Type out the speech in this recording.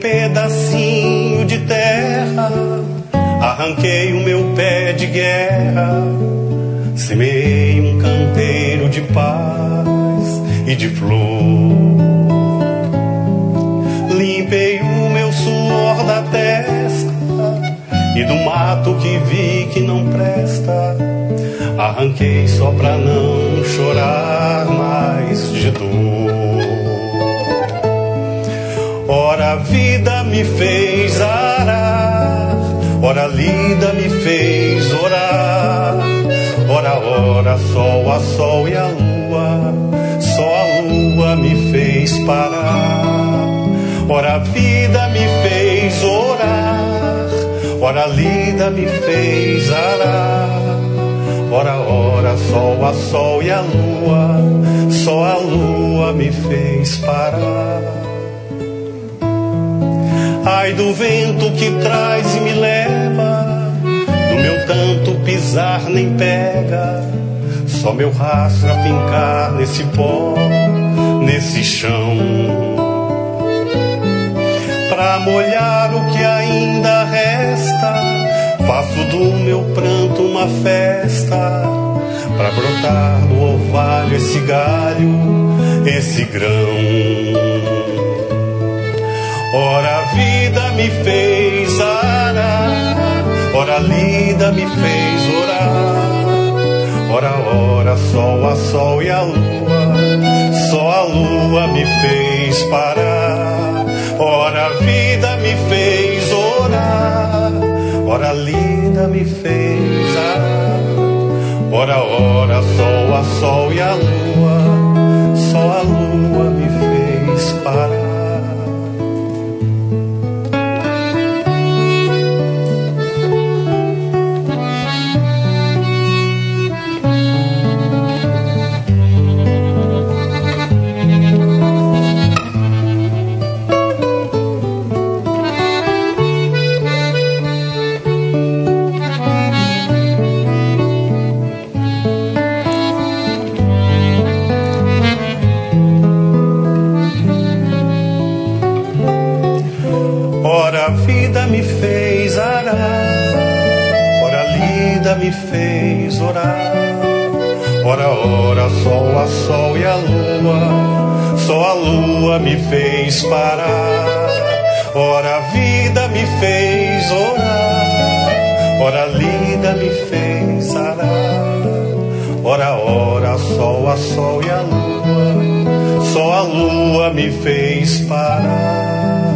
pedacinho de terra, arranquei o meu pé de guerra, semeei um canteiro de paz e de flor. Limpei o meu suor da testa e do mato que vi que não presta, arranquei só pra não chorar mais de dor. Ora a vida me fez arar, ora a lida me fez orar, ora sol a sol e a lua, só a lua me fez parar. Ora a vida me fez orar, ora a lida me fez arar, ora sol a sol e a lua, só a lua me fez parar. Ai do vento que traz e me leva, do meu tanto pisar nem pega, só meu rastro a fincar nesse pó, nesse chão. Pra molhar o que ainda resta, faço do meu pranto uma festa, pra brotar no orvalho esse galho, esse grão. Ora a vida me fez arar, ora a lida me fez orar, ora sol a sol e a lua, só a lua me fez parar. Ora a vida me fez orar, ora a lida me fez arar, ora sol a sol e a lua, só a lua me fez parar. Me fez arar, ora a lida me fez orar, ora sol a sol e a lua, só a lua me fez parar. Ora a vida me fez orar, ora a lida me fez arar, ora sol a sol e a lua, só a lua me fez parar.